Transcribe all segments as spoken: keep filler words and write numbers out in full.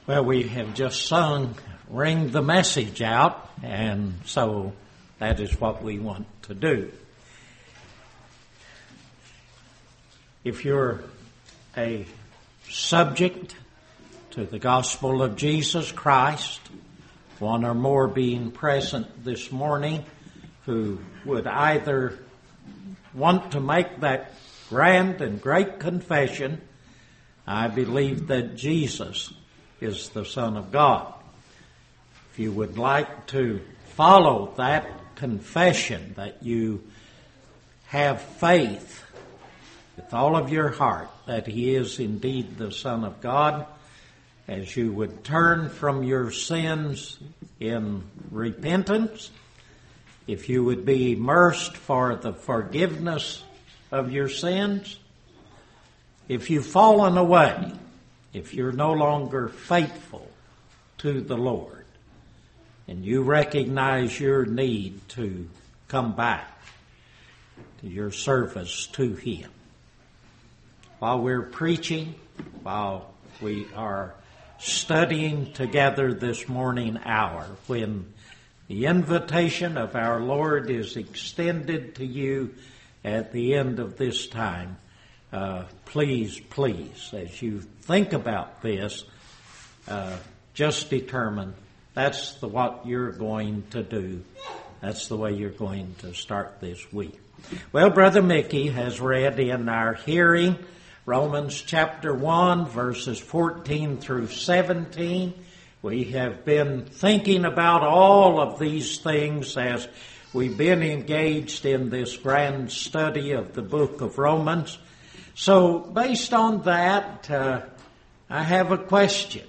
Well, we have just sung Ring the Message Out, and so that is what we want to do. If you're a subject to the gospel of Jesus Christ, one or more being present this morning who would either want to make that grand and great confession, I believe that Jesus is the Son of God. If you would like to follow that confession, that you have faith with all of your heart that He is indeed the Son of God, as you would turn from your sins in repentance, if you would be immersed for the forgiveness of your sins, if you've fallen away, if you're no longer faithful to the Lord, and you recognize your need to come back to your service to Him. While we're preaching, while we are studying together this morning hour, when the invitation of our Lord is extended to you at the end of this time, uh, please, please, as you think about this, uh, just determine that's the what you're going to do. That's the way you're going to start this week. Well, Brother Mickey has read in our hearing Romans chapter one, verses fourteen through seventeen. We have been thinking about all of these things as we've been engaged in this grand study of the book of Romans. So, based on that, uh, I have a question.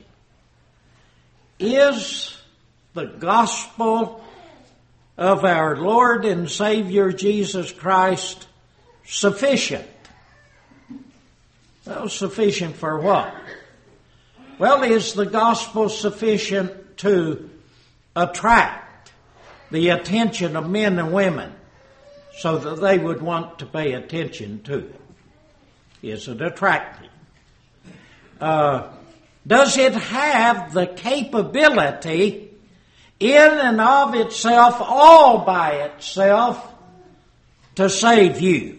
Is the gospel of our Lord and Savior Jesus Christ sufficient? Well, sufficient for what? Well, is the gospel sufficient to attract the attention of men and women so that they would want to pay attention to it? Is it attractive? Uh, does it have the capability in and of itself, all by itself, to save you?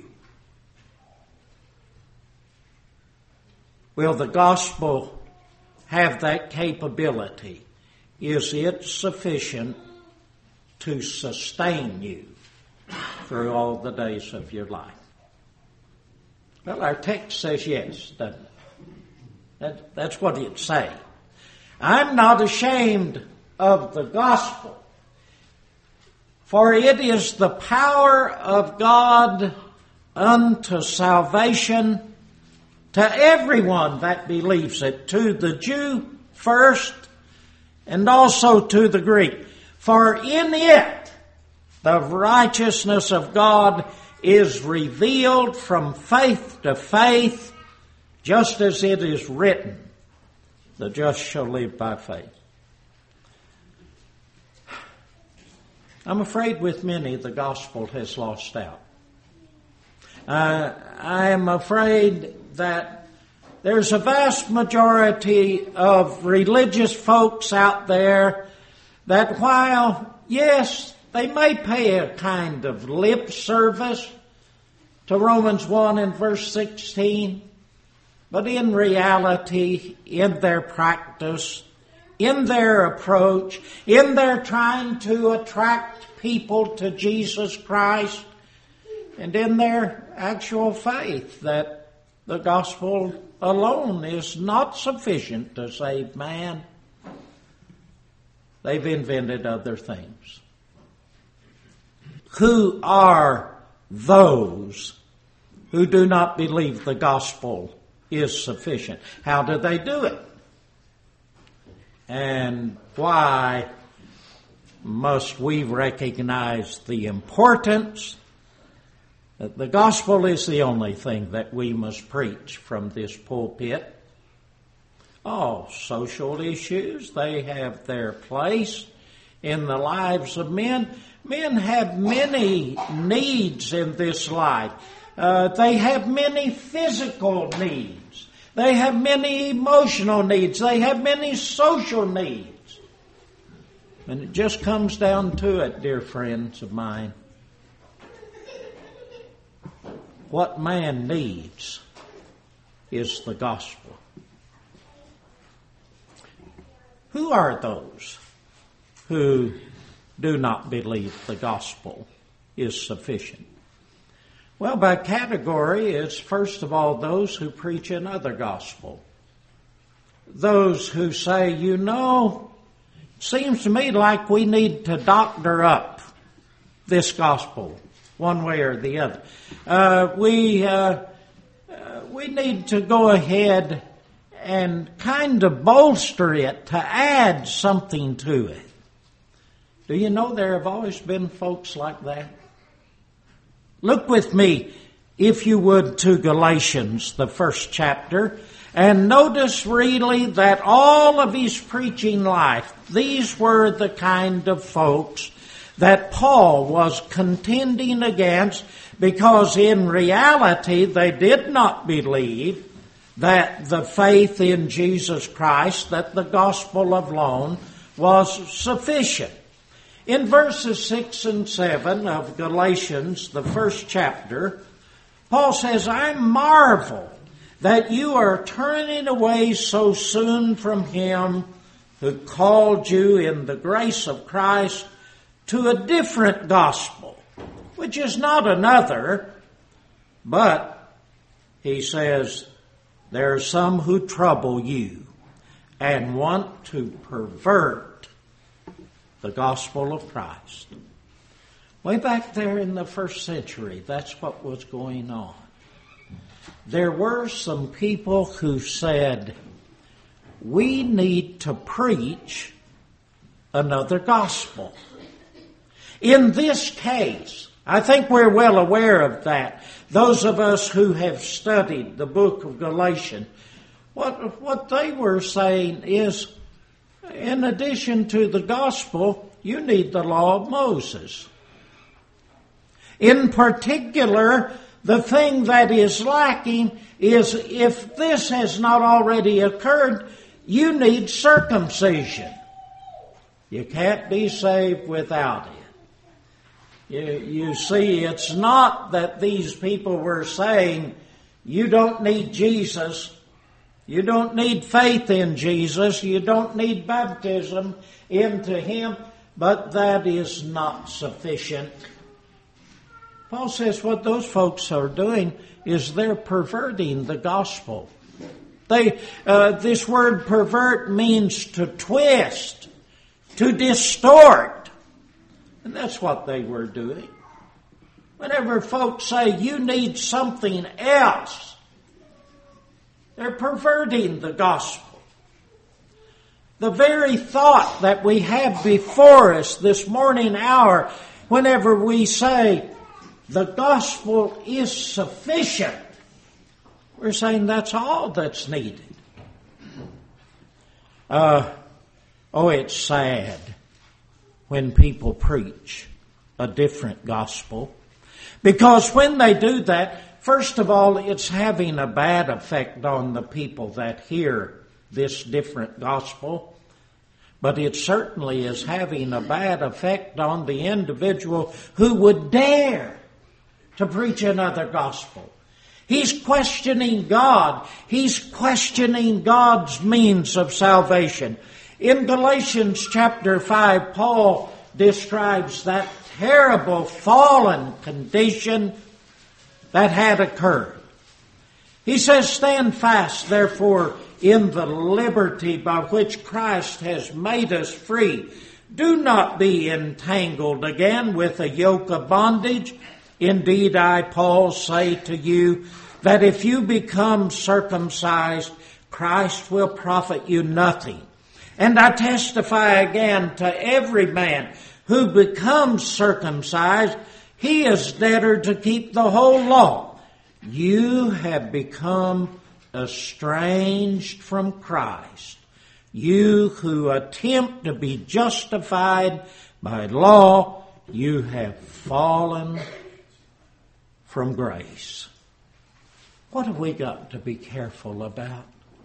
Will the gospel have that capability? Is it sufficient to sustain you through all the days of your life? Well, our text says yes, doesn't it? That, that's what it says. I'm not ashamed of the gospel, for it is the power of God unto salvation to everyone that believes it, to the Jew first, and also to the Greek. For in it the righteousness of God is revealed from faith to faith, just as it is written, the just shall live by faith. I'm afraid with many the gospel has lost out. Uh, I am afraid that there's a vast majority of religious folks out there that while, yes, they may pay a kind of lip service to Romans one and verse sixteen, but in reality, in their practice, in their approach, in their trying to attract people to Jesus Christ, and in their actual faith that the gospel alone is not sufficient to save man, they've invented other things. Who are those who do not believe the gospel is sufficient? How do they do it? And why must we recognize the importance that the gospel is the only thing that we must preach from this pulpit? Oh, social issues, they have their place in the lives of men. Men have many needs in this life. Uh, they have many physical needs. They have many emotional needs. They have many social needs. And it just comes down to it, dear friends of mine. What man needs is the gospel. Who are those who do not believe the gospel is sufficient? Well, by category, it's first of all those who preach another gospel. Those who say, you know, it seems to me like we need to doctor up this gospel one way or the other. Uh, we uh, uh, we need to go ahead and kind of bolster it to add something to it. Do you know there have always been folks like that? Look with me, if you would, to Galatians, the first chapter, and notice really that all of his preaching life, these were the kind of folks that Paul was contending against, because in reality they did not believe that the faith in Jesus Christ, that the gospel alone was sufficient. In verses six and seven of Galatians, the first chapter, Paul says, I marvel that you are turning away so soon from him who called you in the grace of Christ to a different gospel, which is not another, but, he says, there are some who trouble you and want to pervert the gospel of Christ. Way back there in the first century, that's what was going on. There were some people who said, we need to preach another gospel. In this case, I think we're well aware of that. Those of us who have studied the book of Galatians, what, what they were saying is, in addition to the gospel, you need the law of Moses. In particular, the thing that is lacking is, if this has not already occurred, you need circumcision. You can't be saved without it. You, you see, it's not that these people were saying, you don't need Jesus, you don't need faith in Jesus, you don't need baptism into him, but that is not sufficient. Paul says what those folks are doing is they're perverting the gospel. They, uh, this word pervert means to twist, to distort. And that's what they were doing. Whenever folks say you need something else, they're perverting the gospel. The very thought that we have before us this morning hour, whenever we say the gospel is sufficient, we're saying that's all that's needed. Uh, oh, it's sad when people preach a different gospel. Because when they do that, first of all, it's having a bad effect on the people that hear this different gospel. But it certainly is having a bad effect on the individual who would dare to preach another gospel. He's questioning God. He's questioning God's means of salvation. In Galatians chapter five, Paul describes that terrible fallen condition that had occurred. He says, stand fast, therefore, in the liberty by which Christ has made us free. Do not be entangled again with a yoke of bondage. Indeed, I, Paul, say to you that if you become circumcised, Christ will profit you nothing. And I testify again to every man who becomes circumcised, he is debtor to keep the whole law. You have become estranged from Christ, you who attempt to be justified by law, you have fallen from grace. What have we got to be careful about?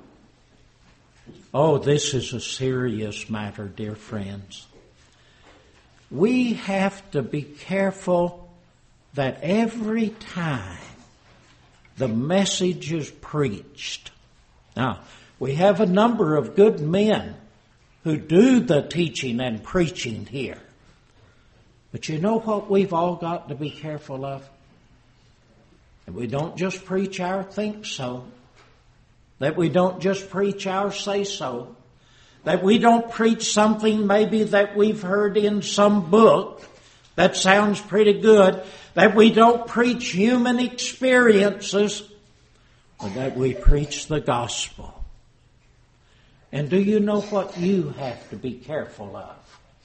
Oh, this is a serious matter, dear friends. We have to be careful that every time the message is preached. Now, we have a number of good men who do the teaching and preaching here. But you know what we've all got to be careful of? That we don't just preach our think so. That we don't just preach our say so. That we don't preach something maybe that we've heard in some book that sounds pretty good. That we don't preach human experiences. But that we preach the gospel. And do you know what you have to be careful of?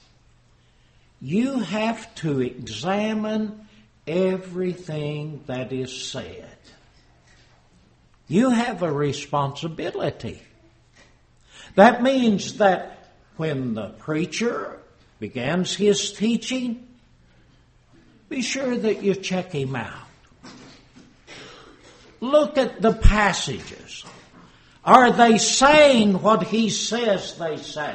You have to examine everything that is said. You have a responsibility. That means that when the preacher begins his teaching, be sure that you check him out. Look at the passages. Are they saying what he says they say?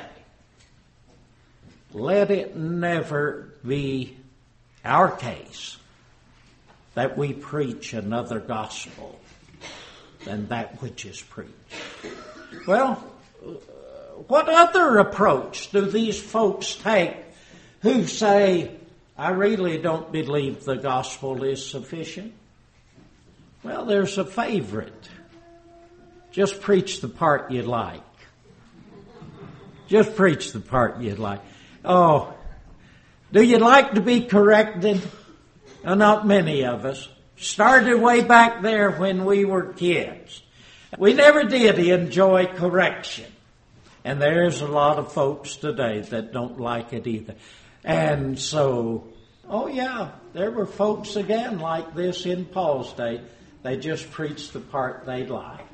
Let it never be our case that we preach another gospel than that which is preached. Well, what other approach do these folks take who say, I really don't believe the gospel is sufficient? Well, there's a favorite. Just preach the part you like. Just preach the part you like. Oh, do you like to be corrected? Well, not many of us. Started way back there when we were kids. We never did enjoy correction. And there's a lot of folks today that don't like it either. And so, oh yeah, there were folks again like this in Paul's day. They just preached the part they liked.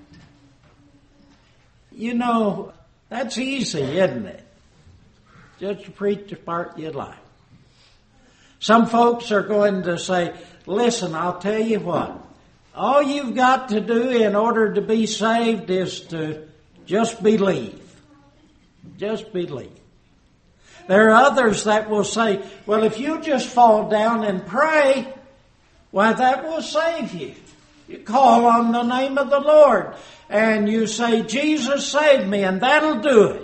You know, that's easy, isn't it? Just to preach the part you like. Some folks are going to say, listen, I'll tell you what. All you've got to do in order to be saved is to just believe. Just believe. There are others that will say, well, if you just fall down and pray, why, that will save you. You call on the name of the Lord and you say, Jesus, save me, and that'll do it.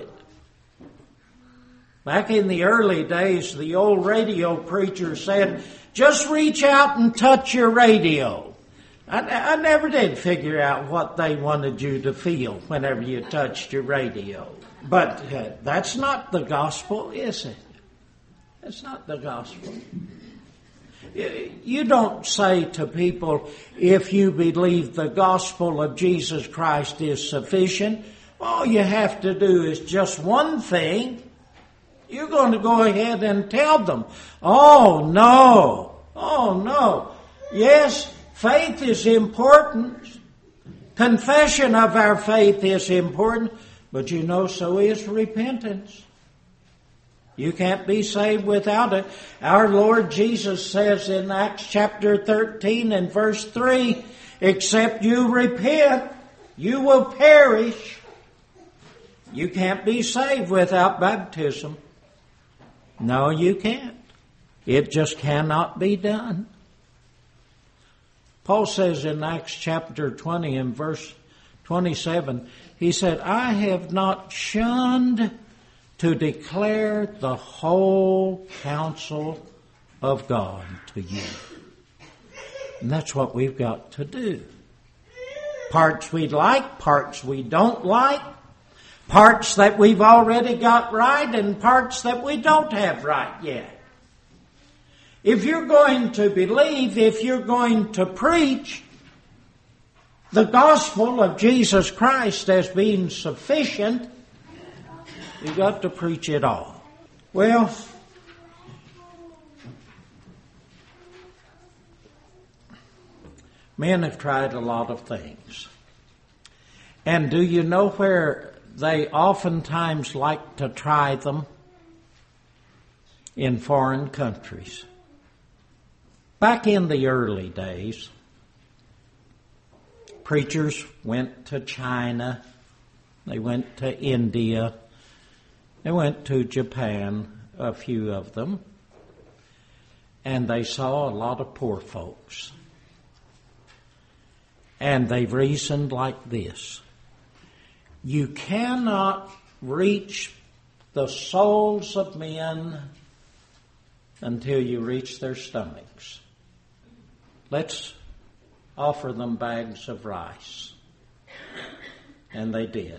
Back in the early days, the old radio preacher said, just reach out and touch your radio. I, I never did figure out what they wanted you to feel whenever you touched your radio. But uh, that's not the gospel, is it? That's not the gospel. You don't say to people, if you believe the gospel of Jesus Christ is sufficient, all you have to do is just one thing. You're going to go ahead and tell them, oh no, oh no. Yes, faith is important. Confession of our faith is important. But you know, so is repentance. You can't be saved without it. Our Lord Jesus says in Acts chapter thirteen and verse three, except you repent, you will perish. You can't be saved without baptism. No, you can't. It just cannot be done. Paul says in Acts chapter twenty and verse twenty-seven, he said, I have not shunned to declare the whole counsel of God to you. And that's what we've got to do. Parts we like, parts we don't like, parts that we've already got right, and parts that we don't have right yet. If you're going to believe, if you're going to preach the gospel of Jesus Christ as being sufficient, you've got to preach it all. Well, men have tried a lot of things. And do you know where they oftentimes like to try them? In foreign countries. Back in the early days, preachers went to China. They went to India. They went to Japan, a few of them. And they saw a lot of poor folks. And they reasoned like this. You cannot reach the souls of men until you reach their stomachs. Let's offer them bags of rice. And they did.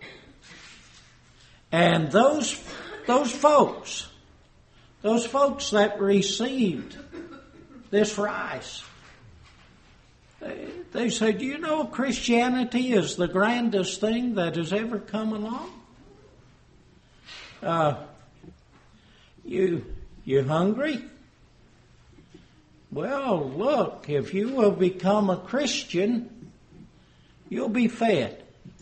And those, those folks, those folks that received this rice, they, they said, you know, Christianity is the grandest thing that has ever come along. Uh, you, you hungry? Well, look, if you will become a Christian, you'll be fed.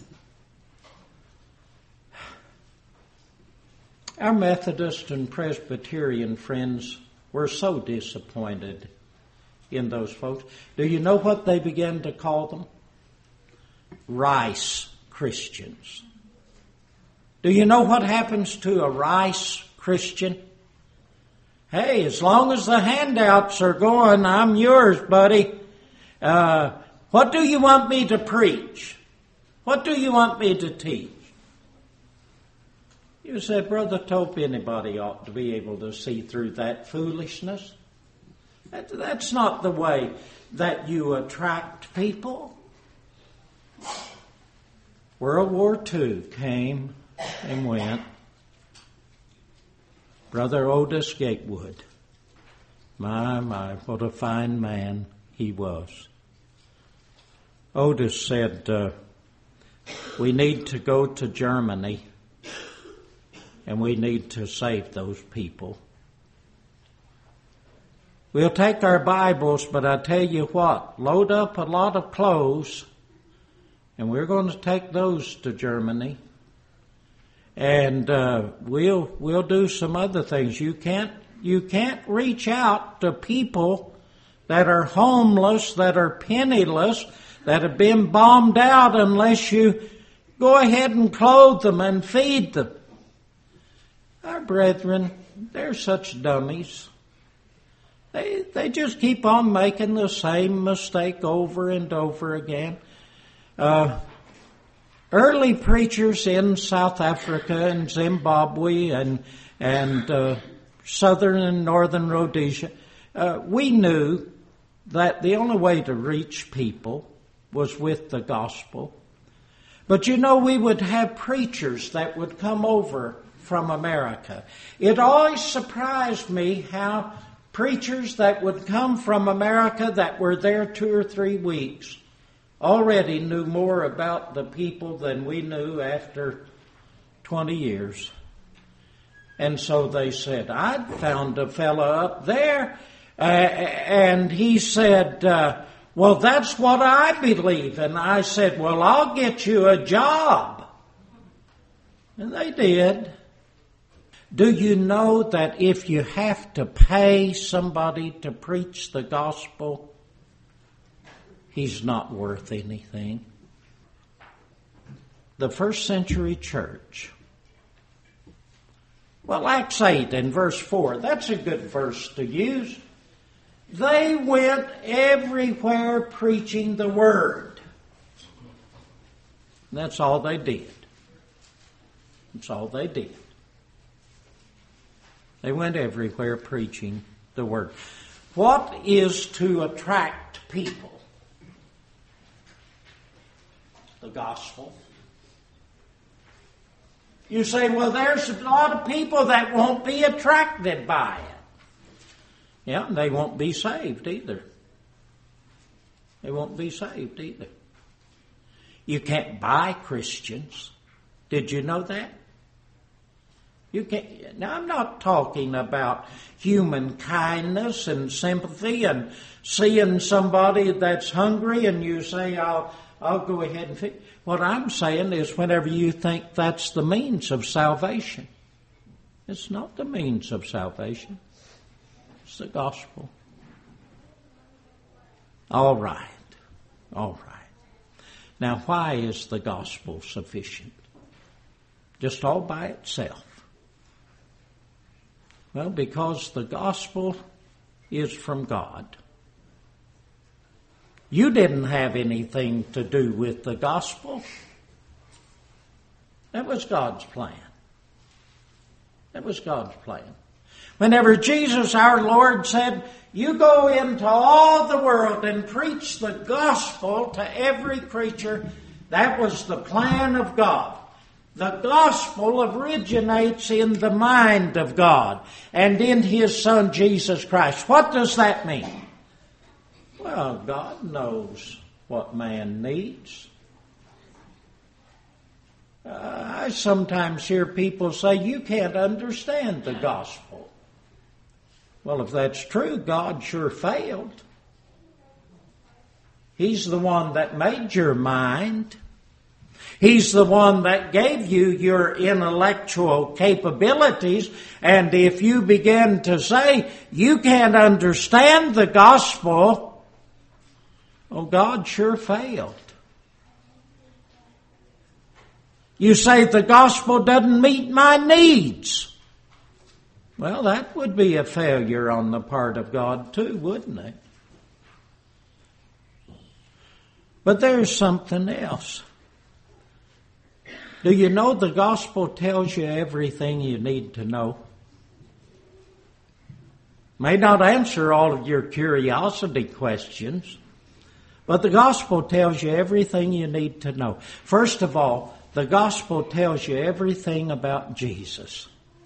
Our Methodist and Presbyterian friends were so disappointed in those folks. Do you know what they began to call them? Rice Christians. Do you know what happens to a rice Christian? Hey, as long as the handouts are going, I'm yours, buddy. Uh, what do you want me to preach? What do you want me to teach? You said, Brother Tope, anybody ought to be able to see through that foolishness. That, that's not the way that you attract people. World War Two came and went. Brother Otis Gatewood, my, my, what a fine man he was. Otis said, uh, we need to go to Germany and we need to save those people. We'll take our Bibles, but I tell you what, load up a lot of clothes, and we're going to take those to Germany. And uh, we'll we'll do some other things. You can't you can't reach out to people that are homeless, that are penniless, that have been bombed out unless you go ahead and clothe them and feed them. Our brethren, they're such dummies. They they just keep on making the same mistake over and over again. Uh, early preachers in South Africa and Zimbabwe and and uh, southern and northern Rhodesia, uh, we knew that the only way to reach people was with the gospel. But you know, we would have preachers that would come over from America. It always surprised me how preachers that would come from America that were there two or three weeks already knew more about the people than we knew after twenty years. And so they said, I'd found a fella up there, uh, and he said, uh, well, that's what I believe. And I said, well, I'll get you a job. And they did. Do you know that if you have to pay somebody to preach the gospel, he's not worth anything? The first century church. Well, Acts eight and verse four, that's a good verse to use. They went everywhere preaching the word. That's all they did. That's all they did. They went everywhere preaching the word. What is to attract people? The gospel. You say, well, there's a lot of people that won't be attracted by it. Yeah, they won't be saved either. They won't be saved either. You can't buy Christians. Did you know that? You can't. Now, I'm not talking about human kindness and sympathy and seeing somebody that's hungry and you say, I'll, I'll go ahead and feed. What I'm saying is whenever you think that's the means of salvation, it's not the means of salvation. It's the gospel. All right. All right. Now, why is the gospel sufficient? Just all by itself. Well, because the gospel is from God. You didn't have anything to do with the gospel. That was God's plan. That was God's plan. Whenever Jesus our Lord said, you go into all the world and preach the gospel to every creature, that was the plan of God. The gospel originates in the mind of God and in His Son Jesus Christ. What does that mean? Well, God knows what man needs. Uh, I sometimes hear people say, you can't understand the gospel. Well, if that's true, God sure failed. He's the one that made your mind. He's the one that gave you your intellectual capabilities. And if you begin to say, you can't understand the gospel, well, God sure failed. You say the gospel doesn't meet my needs. Well, that would be a failure on the part of God too, wouldn't it? But there's something else. Do you know the gospel tells you everything you need to know? May not answer all of your curiosity questions, but the gospel tells you everything you need to know. First of all, the gospel tells you everything about Jesus.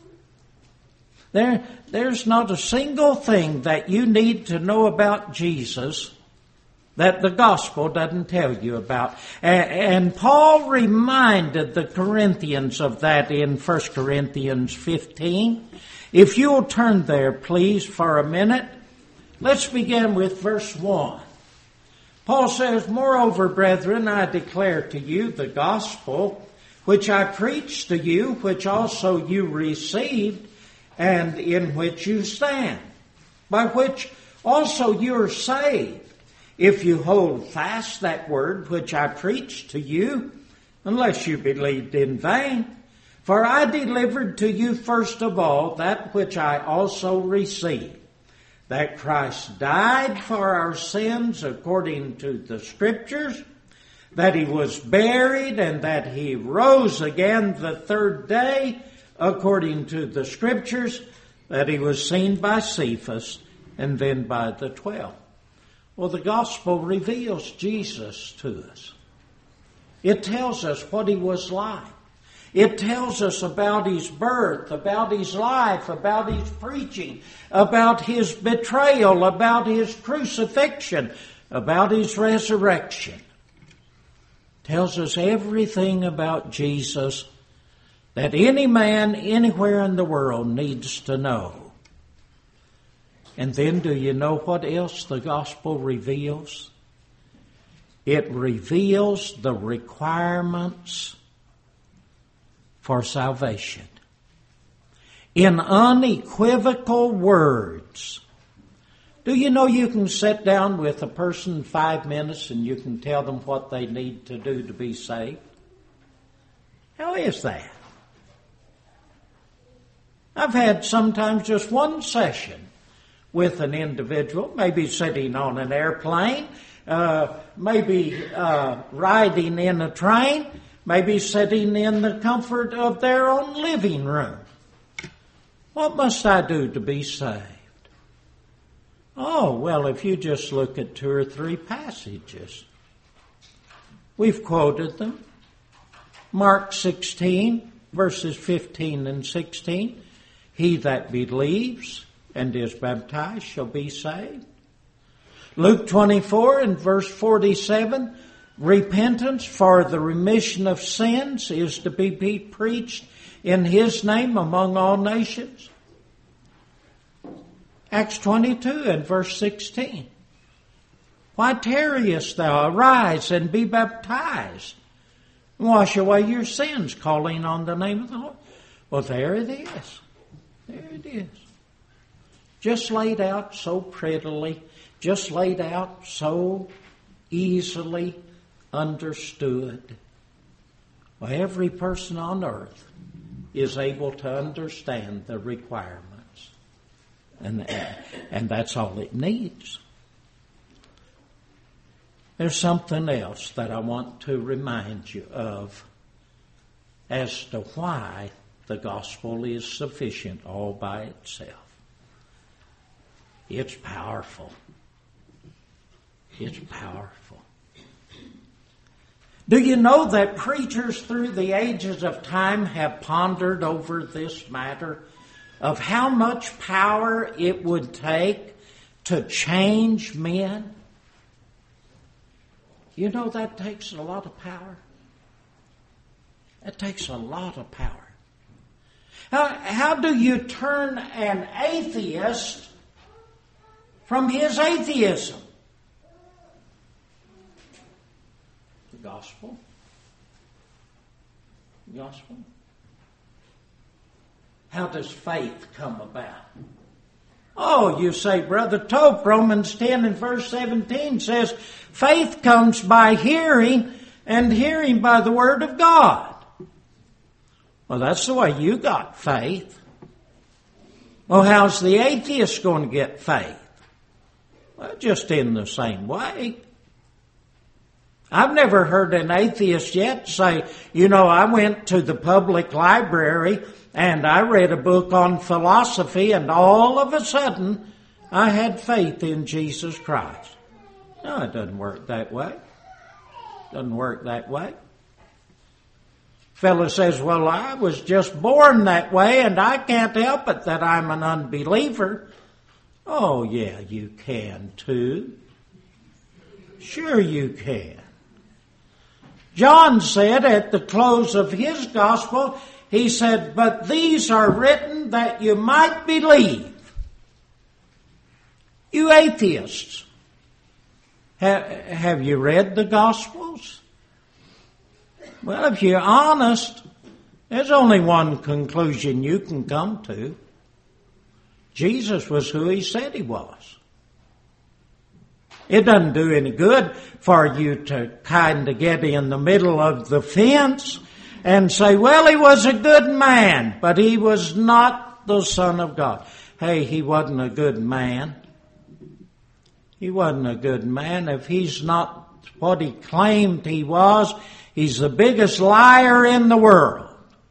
There, there's not a single thing that you need to know about Jesus that the gospel doesn't tell you about. And Paul reminded the Corinthians of that in First Corinthians fifteen. If you'll turn there, please, for a minute. Let's begin with verse one. Paul says, moreover, brethren, I declare to you the gospel which I preached to you, which also you received, and in which you stand, by which also you are saved, if you hold fast that word which I preached to you, unless you believed in vain. For I delivered to you first of all that which I also received, that Christ died for our sins according to the Scriptures, that He was buried, and that He rose again the third day according to the Scriptures, that He was seen by Cephas, and then by the twelve. Well, the gospel reveals Jesus to us. It tells us what He was like. It tells us about His birth, about His life, about His preaching, about His betrayal, about His crucifixion, about His resurrection. It tells us everything about Jesus that any man anywhere in the world needs to know. And then do you know what else the gospel reveals? It reveals the requirements for salvation. In unequivocal words. Do you know you can sit down with a person five minutes and you can tell them what they need to do to be saved? How is that? I've had sometimes just one session with an individual, maybe sitting on an airplane, uh, maybe uh, riding in a train, maybe sitting in the comfort of their own living room. What must I do to be saved? Oh, well, if you just look at two or three passages. We've quoted them. Mark sixteen, verses fifteen and sixteen. He that believes and is baptized shall be saved. Luke twenty-four and verse forty-seven, repentance for the remission of sins is to be preached in His name among all nations. Acts twenty-two and verse sixteen, why tarriest thou? Arise and be baptized, and wash away your sins, calling on the name of the Lord. Well, there it is. There it is. Just laid out so prettily, just laid out so easily, understood. Well, every person on earth is able to understand the requirements. And, and that's all it needs. There's something else that I want to remind you of as to why the gospel is sufficient all by itself. It's powerful. It's powerful. Do you know that preachers through the ages of time have pondered over this matter of how much power it would take to change men? You know that takes a lot of power. That takes a lot of power. How, how do you turn an atheist from his atheism? The gospel. The gospel. How does faith come about? Oh, you say, Brother Tope, Romans ten and verse seventeen says, faith comes by hearing, and hearing by the word of God. Well, that's the way you got faith. Well, how's the atheist going to get faith? Well, just in the same way. I've never heard an atheist yet say, you know, I went to the public library and I read a book on philosophy and all of a sudden I had faith in Jesus Christ. No, it doesn't work that way. It doesn't work that way. Fellow says, well, I was just born that way and I can't help it that I'm an unbeliever. Oh, yeah, you can too. Sure you can. John said at the close of his gospel, he said, but these are written that you might believe. You atheists, have, have you read the Gospels? Well, if you're honest, there's only one conclusion you can come to. Jesus was who he said he was. It doesn't do any good for you to kind of get in the middle of the fence and say, well, he was a good man, but he was not the Son of God. Hey, he wasn't a good man. He wasn't a good man. If he's not what he claimed he was, he's the biggest liar in the world.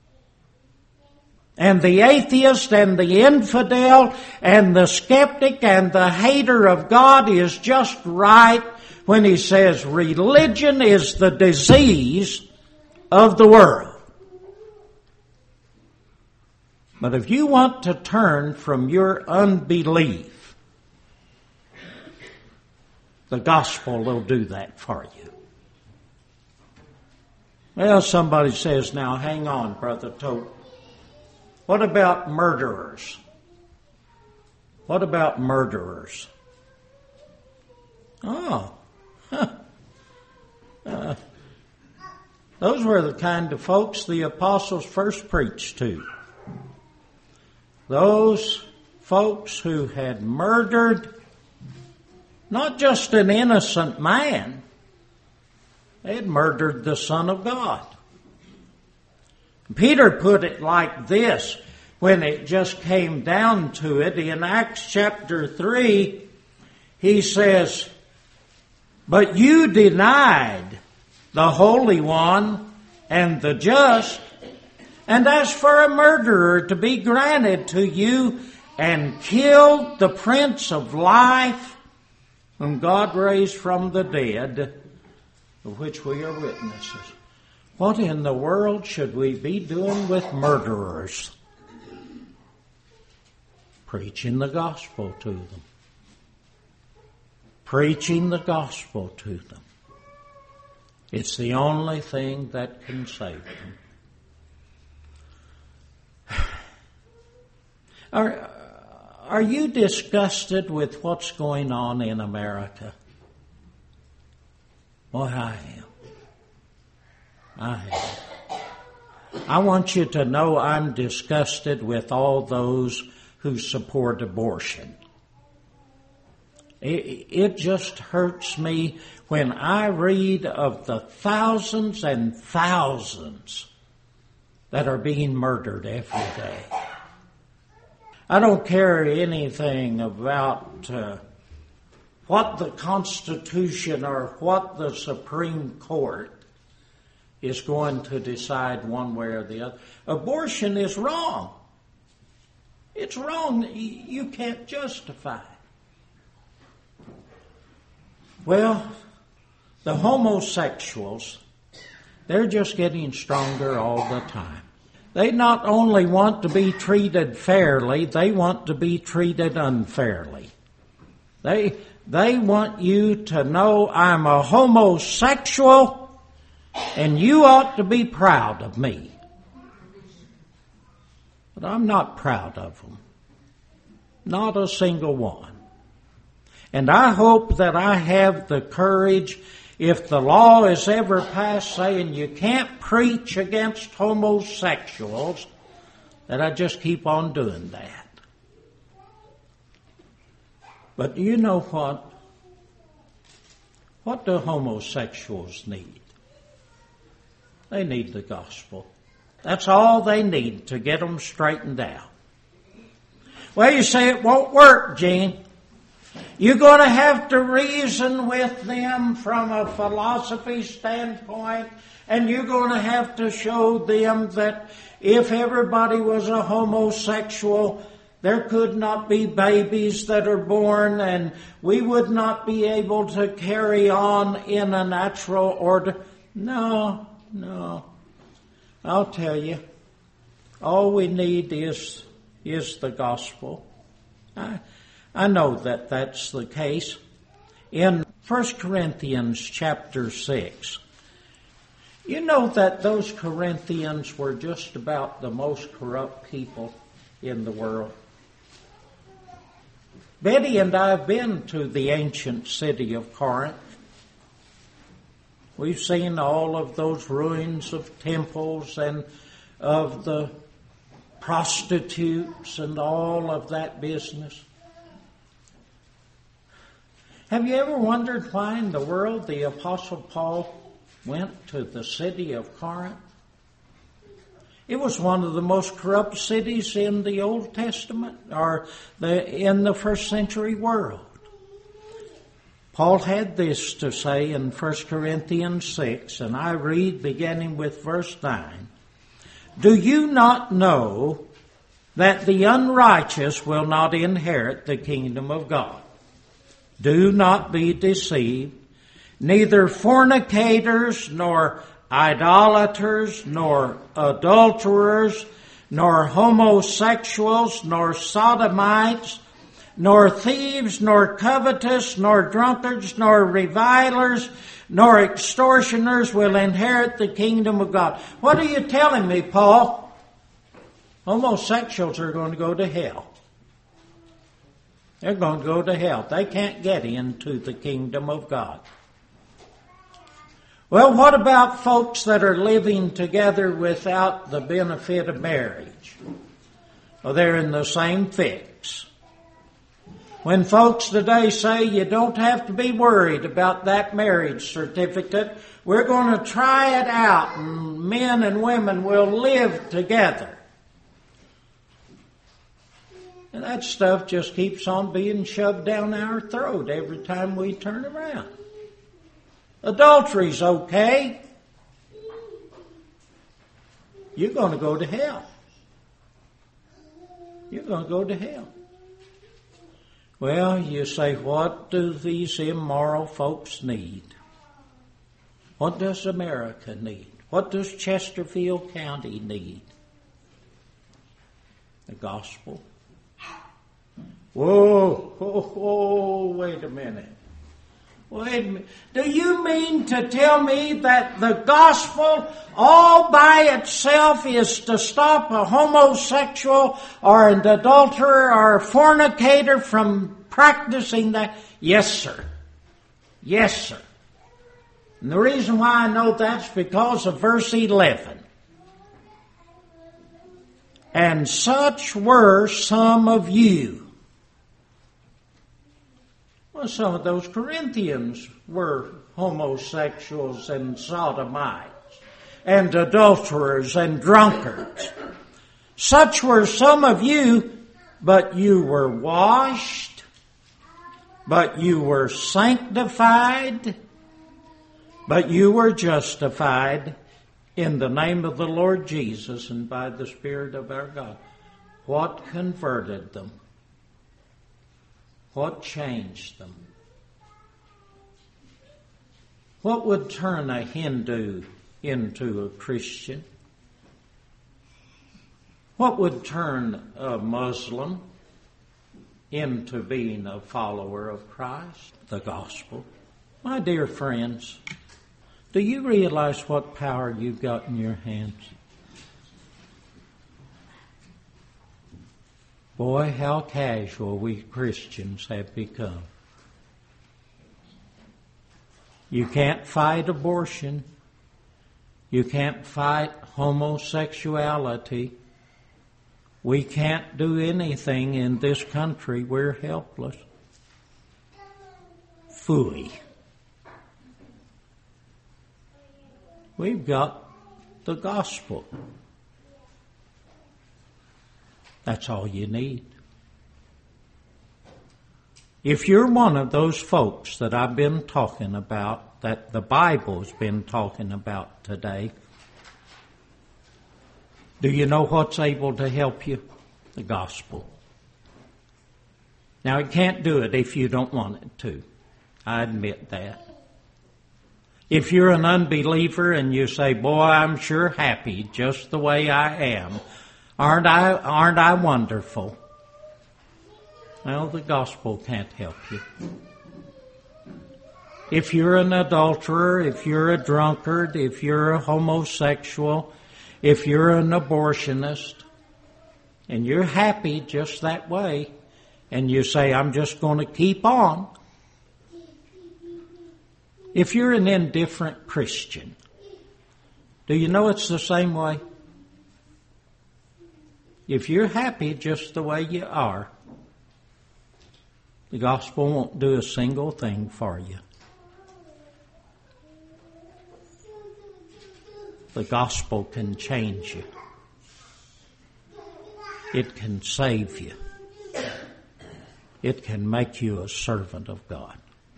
And the atheist and the infidel and the skeptic and the hater of God is just right when he says religion is the disease of the world. But if you want to turn from your unbelief, the gospel will do that for you. Well, somebody says, now hang on, Brother Tope. What about murderers? What about murderers? Oh, huh. uh, those were the kind of folks the apostles first preached to. Those folks who had murdered not just an innocent man, they had murdered the Son of God. Peter put it like this when it just came down to it. In Acts chapter three, he says, but you denied the Holy One and the just, and asked for a murderer to be granted to you, and killed the Prince of Life, whom God raised from the dead, of which we are witnesses. What in the world should we be doing with murderers? Preaching the gospel to them. Preaching the gospel to them. It's the only thing that can save them. Are, are you disgusted with what's going on in America? Well, I am. I am. I want you to know I'm disgusted with all those who support abortion. It, it just hurts me when I read of the thousands and thousands that are being murdered every day. I don't care anything about uh, what the Constitution or what the Supreme Court is going to decide one way or the other. Abortion is wrong. It's wrong. You can't justify it. Well, the homosexuals, they're just getting stronger all the time. They not only want to be treated fairly, they want to be treated unfairly. They, they want you to know I'm a homosexual and you ought to be proud of me. But I'm not proud of them. Not a single one. And I hope that I have the courage, if the law is ever passed saying you can't preach against homosexuals, that I just keep on doing that. But you know what? What do homosexuals need? They need the gospel. That's all they need to get them straightened out. Well, you say it won't work, Gene. You're going to have to reason with them from a philosophy standpoint, and you're going to have to show them that if everybody was a homosexual, there could not be babies that are born, and we would not be able to carry on in a natural order. No, no. I'll tell you, all we need is is the gospel. I, I know that that's the case. In First Corinthians chapter six, you know that those Corinthians were just about the most corrupt people in the world. Betty and I have been to the ancient city of Corinth. We've seen all of those ruins of temples and of the prostitutes and all of that business. Have you ever wondered why in the world the Apostle Paul went to the city of Corinth? It was one of the most corrupt cities in the Old Testament, or the, in the first century world. Paul had this to say in First Corinthians six, and I read beginning with verse nine. Do you not know that the unrighteous will not inherit the kingdom of God? Do not be deceived. Neither fornicators, nor idolaters, nor adulterers, nor homosexuals, nor sodomites, nor thieves, nor covetous, nor drunkards, nor revilers, nor extortioners will inherit the kingdom of God. What are you telling me, Paul? Homosexuals are going to go to hell. They're going to go to hell. They can't get into the kingdom of God. Well, what about folks that are living together without the benefit of marriage? Well, they're in the same fix. When folks today say you don't have to be worried about that marriage certificate, we're going to try it out and men and women will live together. And that stuff just keeps on being shoved down our throat every time we turn around. Adultery's okay. You're going to go to hell. You're going to go to hell. Well, you say, what do these immoral folks need? What does America need? What does Chesterfield County need? The gospel. Whoa, whoa, whoa, wait a minute. Wait a minute. Do you mean to tell me that the gospel all by itself is to stop a homosexual or an adulterer or a fornicator from practicing that? Yes, sir. Yes, sir. And the reason why I know that's because of verse eleven. And such were some of you. Well, Well, some of those Corinthians were homosexuals and sodomites and adulterers and drunkards. Such were some of you, but you were washed, but you were sanctified, but you were justified in the name of the Lord Jesus and by the Spirit of our God. What converted them? What changed them? What would turn a Hindu into a Christian? What would turn a Muslim into being a follower of Christ? The gospel. My dear friends, do you realize what power you've got in your hands? Boy, how casual we Christians have become. You can't fight abortion. You can't fight homosexuality. We can't do anything in this country. We're helpless. Phooey. We've got the gospel. That's all you need. If you're one of those folks that I've been talking about, that the Bible's been talking about today, do you know what's able to help you? The gospel. Now, it can't do it if you don't want it to. I admit that. If you're an unbeliever and you say, boy, I'm sure happy just the way I am, aren't I, aren't I wonderful? Well, the gospel can't help you. If you're an adulterer, if you're a drunkard, if you're a homosexual, if you're an abortionist, and you're happy just that way, and you say, I'm just going to keep on. If you're an indifferent Christian, do you know it's the same way? If you're happy just the way you are, the gospel won't do a single thing for you. The gospel can change you. It can save you. It can make you a servant of God.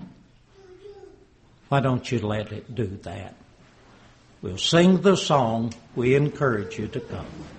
Why don't you let it do that? We'll sing the song. We encourage you to come.